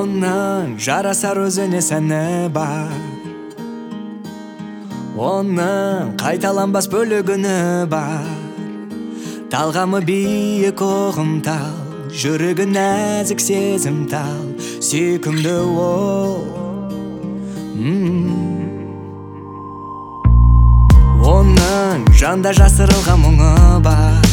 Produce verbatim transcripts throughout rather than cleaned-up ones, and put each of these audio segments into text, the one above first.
Оның жарасар өзіне сәні бар, оның қайталанбас бөлігіні бар. Талғамы биік оғымтал, жүрегі нәзік сезімтал, сүйкімді ол. Оның жанда жасырылған мұңы бар,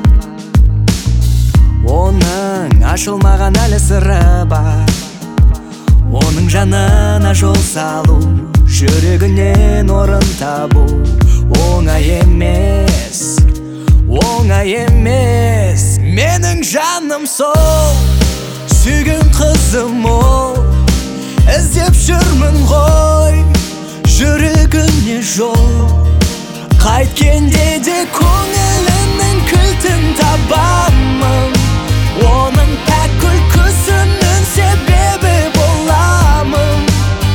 оның ашылмаған әлі сыры бар. Оның жанына жол салу, жүрегінен орын табу оңай емес, оңай емес. Менің жаным сол, сүйген қызым ол. Іздеп жүрмін ғой, жүрегіне жол. Қайткенде де көңілінің кілтін табамын, оның пәк күлкісінің себебі боламын.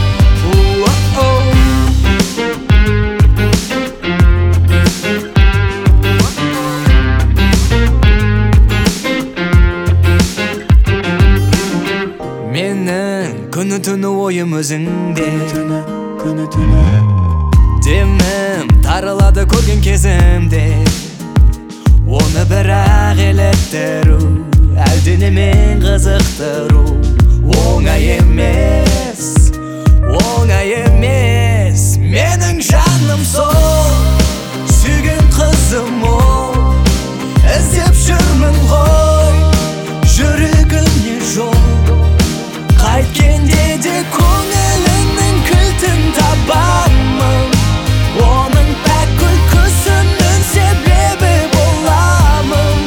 Менің күні түні ойым өзіңде, күні түні демім тарылады көрген кезімде. Оны бірақ елеттіру, әлденемен қызықтыру оңай емес, оңай емес. Менің жаным сол, сүйген қызым ол. Іздеп жүрмін ғой, жүрегіне жол. Қайткенде де көңілінің кілтін табамын, оның пәк күлкісінің себебі боламын.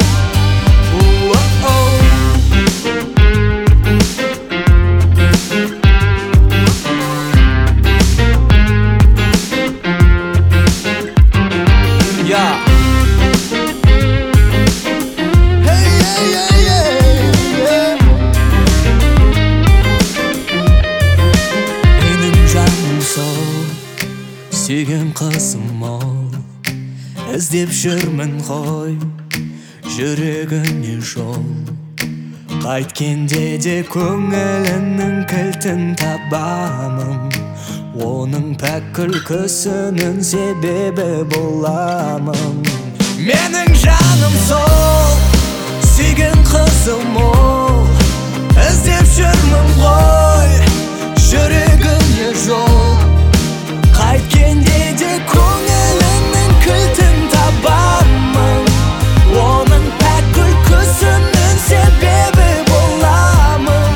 Сүйген қызым ол, іздеп жүрмін ғой, жүрегіне жол. Қайткенде де көңілінің кілтін табамын, оның пәк күлкісінің себебі боламын. Менің жаным сол, сүйген қызым ол. Іздеп жүрмін ғой, жүрегіне жол. Қайткенде де көңілінің кілтін табамын, оның пәк күлкісінің себебі боламын.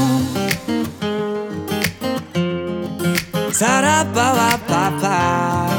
Сара-па-па-па-па.